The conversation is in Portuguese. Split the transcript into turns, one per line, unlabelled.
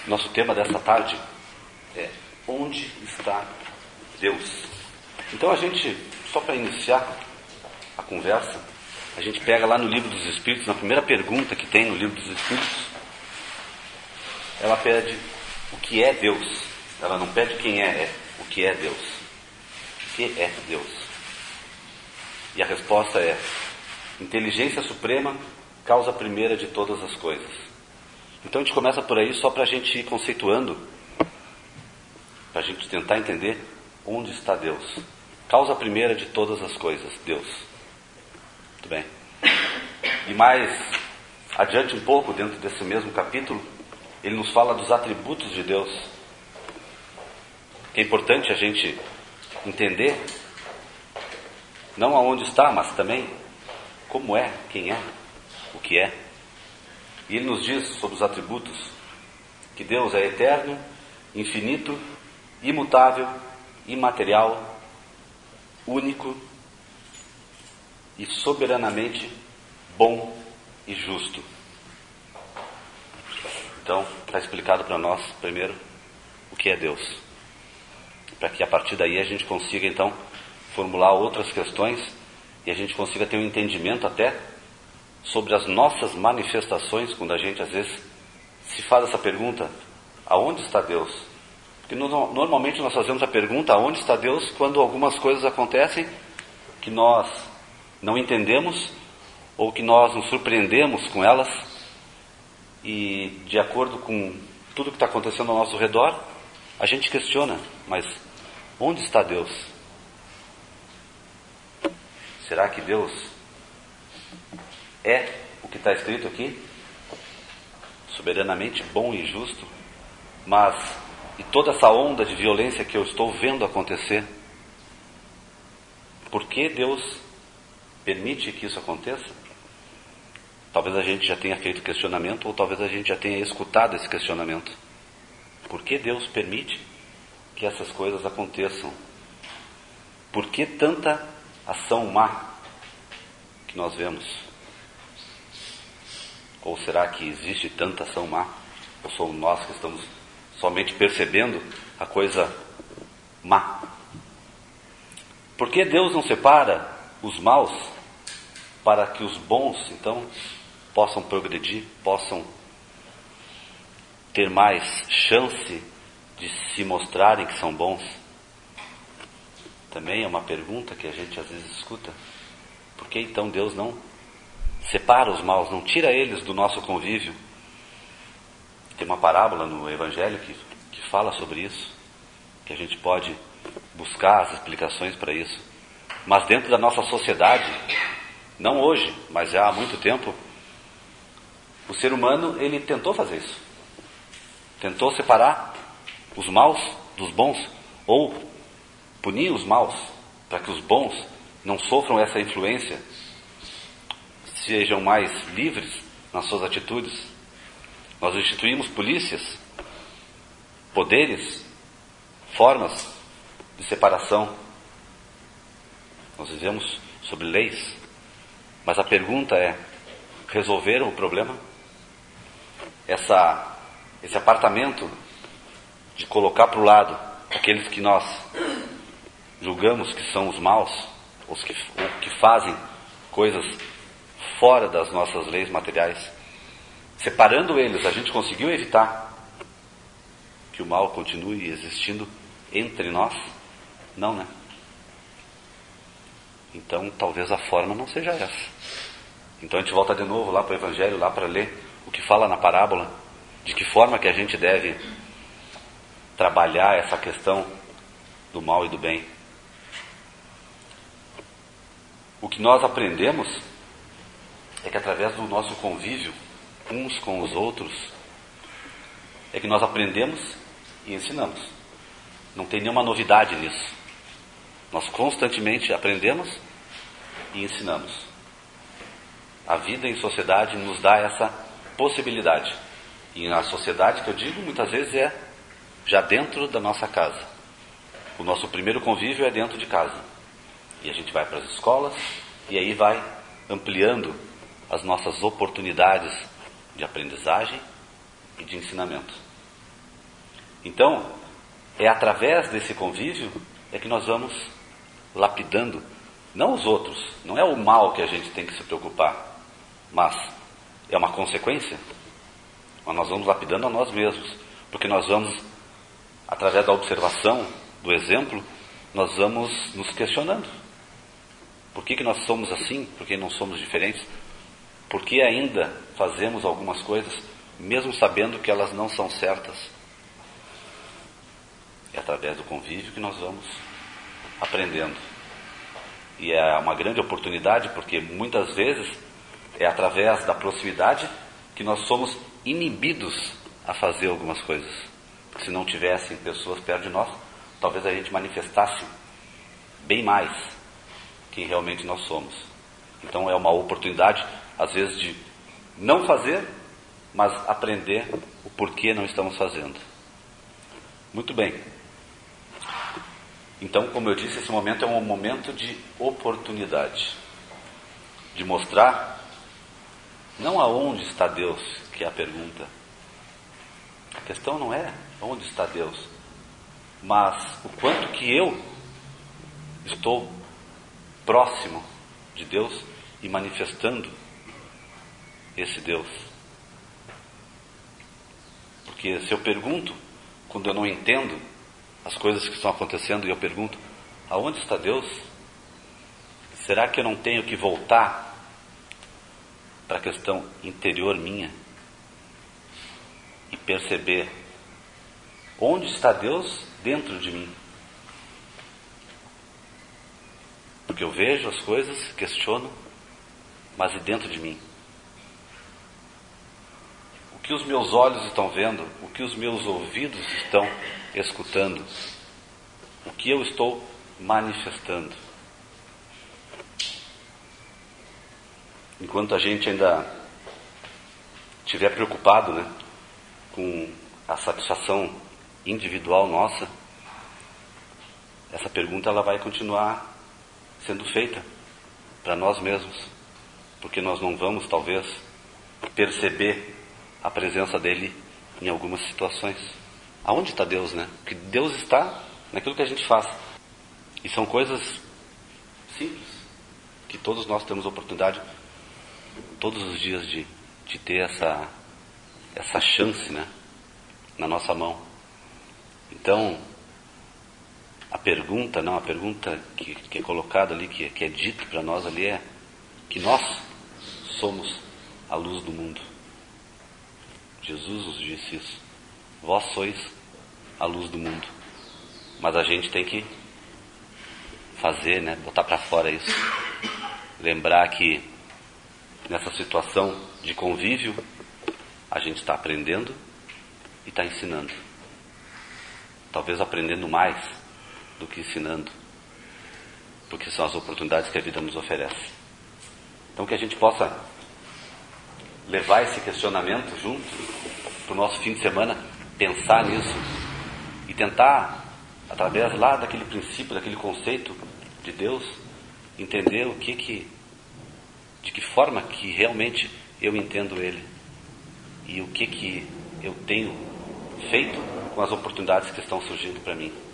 Nosso tema dessa tarde é: onde está Deus? Então a gente, só para iniciar a conversa, a gente pega lá no Livro dos Espíritos, na primeira pergunta que tem no Livro dos Espíritos, ela pede o que é Deus. Ela não pede quem é o que é Deus. O que é Deus? E a resposta é: inteligência suprema, causa primeira de todas as coisas. Então a gente começa por aí só para a gente ir conceituando, para a gente tentar entender onde está Deus. Causa primeira de todas as coisas, Deus. Muito bem. E mais adiante um pouco, dentro desse mesmo capítulo, ele nos fala dos atributos de Deus. Que é importante a gente entender, não aonde está, mas também como é, quem é, o que é. E ele nos diz sobre os atributos que Deus é eterno, infinito, imutável, imaterial, único e soberanamente bom e justo. Então, está explicado para nós, primeiro, o que é Deus. Para que a partir daí a gente consiga, então, formular outras questões e a gente consiga ter um entendimento até sobre as nossas manifestações, quando a gente às vezes se faz essa pergunta: aonde está Deus? Porque normalmente nós fazemos a pergunta aonde está Deus quando algumas coisas acontecem que nós não entendemos ou que nós nos surpreendemos com elas, e de acordo com tudo que está acontecendo ao nosso redor, a gente questiona: mas onde está Deus? Será que Deus é o que está escrito aqui? Soberanamente bom e justo, mas e toda essa onda de violência que eu estou vendo acontecer, por que Deus permite que isso aconteça? Talvez a gente já tenha feito questionamento, ou talvez a gente já tenha escutado esse questionamento. Por que Deus permite que essas coisas aconteçam? Por que tanta ação má que nós vemos? Ou será que existe tanta ação má? Ou somos nós que estamos somente percebendo a coisa má? Por que Deus não separa os maus para que os bons, então, possam progredir, possam ter mais chance de se mostrarem que são bons? Também é uma pergunta que a gente às vezes escuta. Por que então Deus não separa os maus, não tira eles do nosso convívio? Tem uma parábola no Evangelho que fala sobre isso, que a gente pode buscar as explicações para isso. Mas dentro da nossa sociedade, não hoje, mas já há muito tempo, o ser humano, ele tentou fazer isso. Tentou separar os maus dos bons, ou punir os maus, para que os bons não sofram essa influência, sejam mais livres nas suas atitudes. Nós instituímos polícias, poderes, formas de separação. Nós vivemos sobre leis. Mas a pergunta é: resolveram o problema? Esse apartamento de colocar para o lado aqueles que nós julgamos que são os maus, ou que fazem coisas fora das nossas leis materiais, separando eles, a gente conseguiu evitar que o mal continue existindo entre nós? Não, né? Então talvez a forma não seja essa. Então a gente volta de novo lá para o Evangelho, lá para ler o que fala na parábola, de que forma que a gente deve trabalhar essa questão do mal e do bem. O que nós aprendemos é que através do nosso convívio uns com os outros, é que nós aprendemos e ensinamos. Não tem nenhuma novidade nisso. Nós constantemente aprendemos e ensinamos. A vida em sociedade nos dá essa possibilidade. E na sociedade, que eu digo, muitas vezes é já dentro da nossa casa. O nosso primeiro convívio é dentro de casa. E a gente vai para as escolas e aí vai ampliando as nossas oportunidades de aprendizagem e de ensinamento. Então, é através desse convívio é que nós vamos lapidando, não os outros, não é o mal que a gente tem que se preocupar, mas é uma consequência. Mas nós vamos lapidando a nós mesmos, porque nós vamos, através da observação, do exemplo, nós vamos nos questionando. Por que nós somos assim? Por que não somos diferentes? Por que ainda fazemos algumas coisas, mesmo sabendo que elas não são certas? É através do convívio que nós vamos aprendendo. E é uma grande oportunidade, porque muitas vezes é através da proximidade que nós somos inibidos a fazer algumas coisas. Porque se não tivessem pessoas perto de nós, talvez a gente manifestasse bem mais quem realmente nós somos. Então é uma oportunidade, às vezes, de não fazer, mas aprender o porquê não estamos fazendo. Muito bem. Então, como eu disse, esse momento é um momento de oportunidade, de mostrar não aonde está Deus, que é a pergunta. A questão não é onde está Deus, mas o quanto que eu estou próximo de Deus e manifestando esse Deus. Porque se eu pergunto, quando eu não entendo as coisas que estão acontecendo, e eu pergunto, aonde está Deus? Será que eu não tenho que voltar para a questão interior minha e perceber onde está Deus dentro de mim? Porque eu vejo as coisas, questiono, mas e dentro de mim? O que os meus olhos estão vendo? O que os meus ouvidos estão escutando? O que eu estou manifestando? Enquanto a gente ainda estiver preocupado, né, com a satisfação individual nossa, essa pergunta ela vai continuar sendo feita para nós mesmos, porque nós não vamos talvez perceber a presença dele em algumas situações. Aonde está Deus, né? Porque Deus está naquilo que a gente faz. E são coisas simples, que todos nós temos a oportunidade, todos os dias, de ter essa chance, né, na nossa mão. Então, a pergunta que é colocada ali, que é dito para nós ali, é que nós somos a luz do mundo. Jesus nos disse isso. Vós sois a luz do mundo. Mas a gente tem que fazer, né, botar para fora isso. Lembrar que nessa situação de convívio, a gente está aprendendo e está ensinando. Talvez aprendendo mais do que ensinando, porque são as oportunidades que a vida nos oferece. Então que a gente possa levar esse questionamento junto para o nosso fim de semana, pensar nisso e tentar, através lá daquele princípio, daquele conceito de Deus, entender de que forma que realmente eu entendo Ele e o que eu tenho feito com as oportunidades que estão surgindo para mim.